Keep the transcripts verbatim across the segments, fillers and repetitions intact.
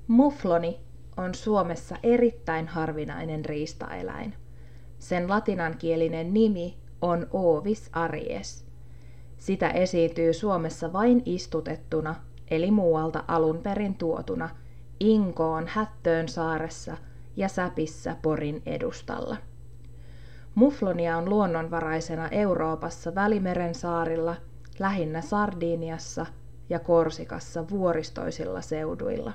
Mufloni on Suomessa erittäin harvinainen riistaeläin. Sen latinankielinen nimi on Ovis aries. Sitä esiintyy Suomessa vain istutettuna, eli muualta alun perin tuotuna, Inkoon Hättöönsaaressa ja Säpissä Porin edustalla. Muflonia on luonnonvaraisena Euroopassa Välimeren saarilla, lähinnä Sardiniassa ja Korsikassa vuoristoisilla seuduilla.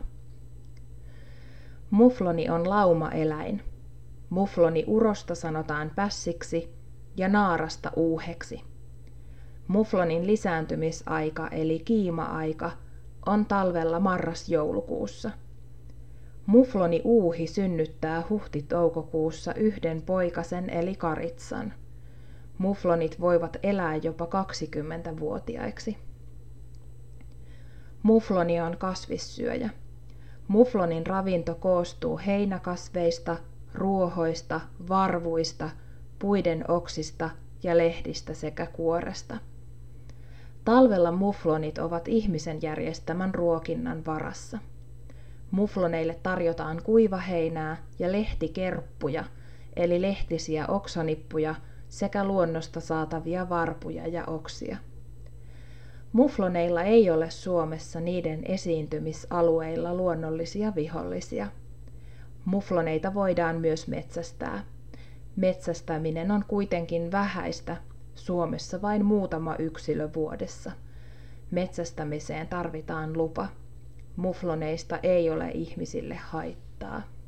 Mufloni on laumaeläin. Mufloni-urosta sanotaan pässiksi ja naarasta uuheksi. Muflonin lisääntymisaika eli kiima-aika on talvella marras-joulukuussa. Mufloni-uuhi synnyttää huhti-toukokuussa yhden poikasen eli karitsan. Muflonit voivat elää jopa kaksikymmentävuotiaiksi. Mufloni on kasvissyöjä. Muflonin ravinto koostuu heinäkasveista, ruohoista, varvuista, puiden oksista ja lehdistä sekä kuoresta. Talvella muflonit ovat ihmisen järjestämän ruokinnan varassa. Mufloneille tarjotaan kuivaheinää ja lehtikerppuja, eli lehtisiä oksanippuja sekä luonnosta saatavia varpuja ja oksia. Mufloneilla ei ole Suomessa niiden esiintymisalueilla luonnollisia vihollisia. Mufloneita voidaan myös metsästää. Metsästäminen on kuitenkin vähäistä, Suomessa vain muutama yksilö vuodessa. Metsästämiseen tarvitaan lupa. Mufloneista ei ole ihmisille haittaa.